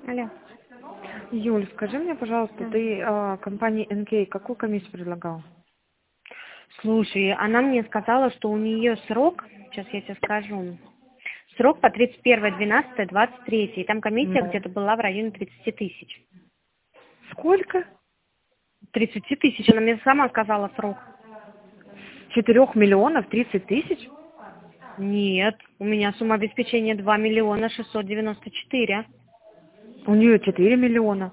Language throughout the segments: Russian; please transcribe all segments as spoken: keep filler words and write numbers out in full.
Алло. Юль, скажи мне, пожалуйста, Да. ты э, компании эн кей какую комиссию предлагал? Слушай, она мне сказала, что у нее срок, сейчас я тебе скажу, срок по тридцать первое двенадцатое двадцать третье, и там комиссия Ну. где-то была в районе тридцати тысяч. Сколько? тридцать тысяч, она мне сама сказала срок. Четырех миллионов тридцать тысяч? Нет, у меня сумма обеспечения два миллиона шестьсот девяносто четыре. У нее четыре миллиона.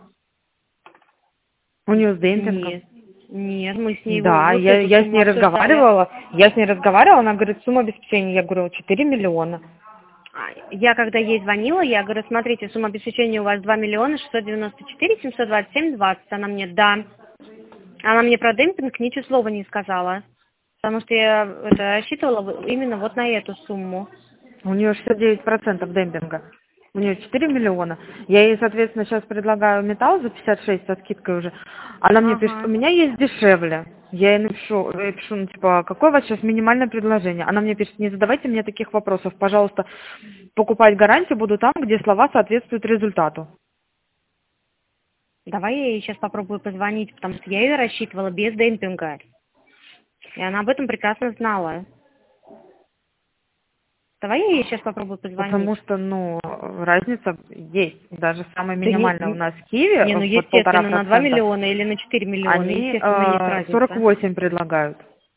У нее с демпингом. Нет, нет, мы с ней Да, вот я, эту я с сумму ней обсуждали. разговаривала. Я с ней разговаривала, она говорит, сумма обеспечения. Я говорю, четыре миллиона. А, Я когда ей звонила, я говорю, смотрите, сумма обеспечения у вас два миллиона шестьсот девяносто четыре семьсот двадцать семь двадцать. Она мне, да. Она мне про демпинг ничего слова не сказала. Потому что я это, рассчитывала именно вот на эту сумму. У нее шестьдесят девять процентов демпинга. У нее четыре миллиона. Я ей, соответственно, сейчас предлагаю металл за пятьдесят шесть со скидкой уже. Она мне пишет, у Ага. меня есть дешевле. Я ей напишу, я ей пишу, ну, типа, какое у вас сейчас минимальное предложение? Она мне пишет, не задавайте мне таких вопросов, пожалуйста, покупать гарантию буду там, где слова соответствуют результату. Давай я ей сейчас попробую позвонить, потому что я ее рассчитывала без демпинга. И она об этом прекрасно знала. Давай я ей сейчас попробую позвонить. Потому что, ну, разница есть. Даже самая Да не, минимальная у нас в Киеве, не, ну в полтора естественно, на два процента, миллиона или на четыре миллиона, они естественно, есть э, сорок разница. восемь предлагают.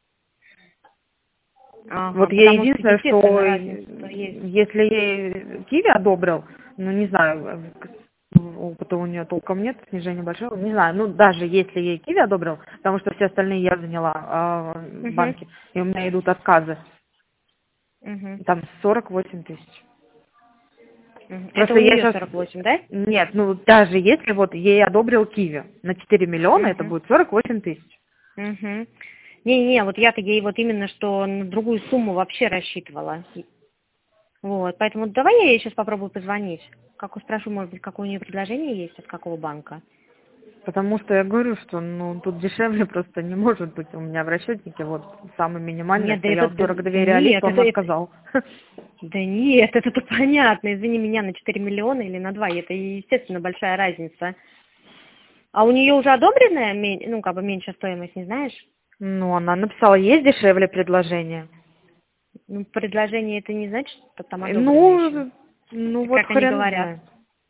Ага, Вот я потому что, единственное, что естественно, разница есть. если ей Киви одобрил, ну не знаю, опыта у нее толком нет, снижение большое, не знаю, ну даже если ей Киви одобрил, потому что все остальные я заняла э, Угу. банки, и у меня идут отказы, Угу. там сорок восемь тысяч. Угу. Это Просто у я нее сейчас, сорок восемь, да? нет, ну даже если вот ей одобрил Киви на четыре миллиона, это Угу. будет сорок восемь тысяч. Угу. Не-не, вот я-то ей вот именно что на другую сумму вообще рассчитывала. Вот, поэтому давай я ей сейчас попробую позвонить. Как спрошу, может быть, какое у нее предложение есть, от какого банка. Потому что я говорю, что ну тут дешевле просто не может быть у меня в расчетнике. Вот самый минимальный Нет, да стоял это, да, сорок два да нет, реалиста, он это, это, отказал. да нет, это-то понятно, извини меня, на четыре миллиона или на два, это, естественно, большая разница. А у нее уже одобренная, мен- ну, как бы меньшая стоимость, не знаешь? Ну, она написала, есть дешевле предложение. Ну, предложение это не значит, что там одобрено еще. Ну, ну вот Как они хрен говорят. знает.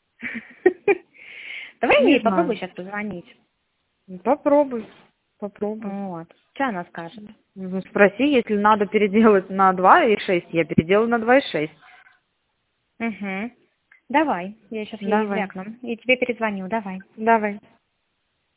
Давай Не ей попробуй знаю. сейчас позвонить. Попробуй, попробуй. Вот. Что она скажет? Ну, спроси, если надо переделать на два и шесть, я переделаю на два и шесть. Угу. Давай, я сейчас ей Давай, звякну. И тебе перезвоню, давай. давай.